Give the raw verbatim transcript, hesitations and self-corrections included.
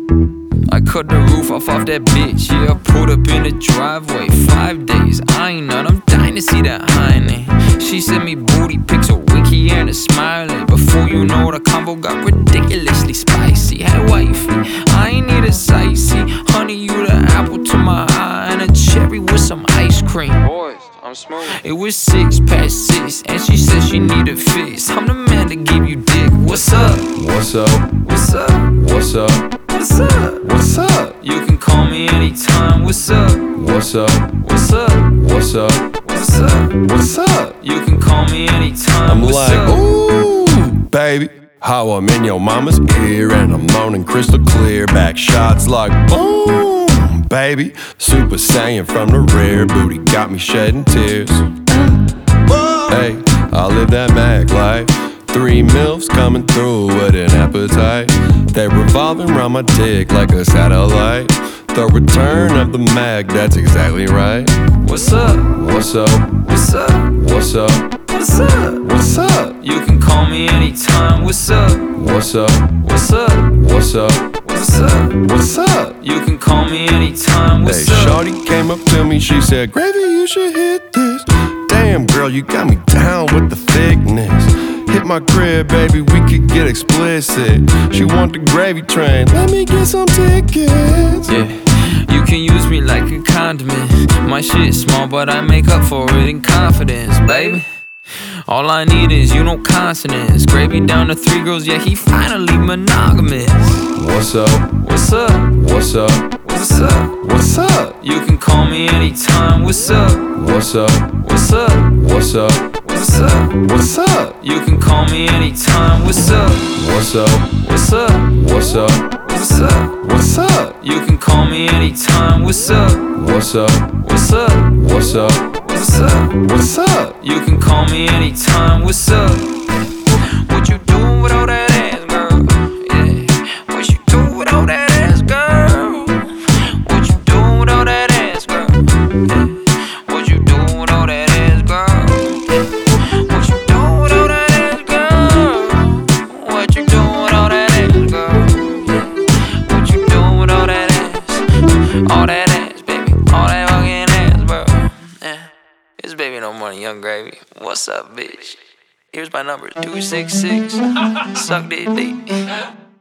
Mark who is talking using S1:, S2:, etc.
S1: I cut the roof off off that bitch, yeah, I pulled up in the driveway. Five days, I ain't nut, I'm dying to see that hiney. She sent me booty pics, a winky and a smiley. Before you know, the combo got ridiculously spicy. Had a wifey, I ain't need a sightsee. Honey, you the apple to my eye, and a cherry with some ice cream.
S2: Boys, I'm smooth.
S1: It was six past six, and she said she needed fix. I'm the man to give you dick. What's up?
S3: What's up?
S1: What's up?
S3: What's up?
S1: What's up?
S3: What's up?
S1: You can call me anytime. What's up?
S3: What's up?
S1: What's up?
S3: What's up?
S1: What's up?
S3: What's up?
S1: You can call me anytime.
S3: I'm
S1: What's
S3: like,
S1: up?
S3: ooh, baby, how I'm in your mama's ear, and I'm moaning crystal clear. Back shots like boom, baby. Super Saiyan from the rear, booty got me shedding tears. Hey, I live that mag life. Three milfs coming through with an appetite. They revolving around my dick like a satellite. The return of the mag, that's exactly right.
S1: What's up?
S3: What's up?
S1: What's up?
S3: What's up?
S1: What's up?
S3: What's up?
S1: You can call me anytime. What's up?
S3: What's up?
S1: What's up?
S3: What's up?
S1: What's up?
S3: What's up?
S1: You can call me anytime. What's
S3: Hey,
S1: up?
S3: shorty came up to me, she said, Gravy, you should hit this. Damn, girl, you got me down with the thickness. Hit my crib, baby, we could get explicit. She want the gravy train, let me get some tickets.
S1: Yeah, you can use me like a condiment. My shit small, but I make up for it in confidence, baby. All I need is, you know, consonants. Gravy down to three girls, yeah, he finally monogamous.
S3: What's up?
S1: What's up?
S3: What's up?
S1: What's up?
S3: What's up?
S1: You can call me anytime. What's up?
S3: What's up?
S1: What's up?
S3: What's up?
S1: What's up?
S3: What's up?
S1: You can call me anytime. What's up?
S3: What's up?
S1: What's up?
S3: What's up?
S1: What's up?
S3: What's up?
S1: You can call me anytime. What's up?
S3: What's up?
S1: What's up?
S3: What's up?
S1: What's up?
S3: What's up?
S1: You can call me anytime. What's up? What you doing with all that ass, girl? Yeah. What you doing with all that ass, girl? What you doing with all that ass, girl? Yeah. What you doing with all that ass, girl? What you doing with all that ass, girl? What you doing with all that ass, girl? Yeah. What you doing with all that ass? All that ass, baby. All that fucking ass, bro. Yeah. It's Baby No Money, Young Gravy. What's up, bitch? Here's my number, two six six. Suck that dick.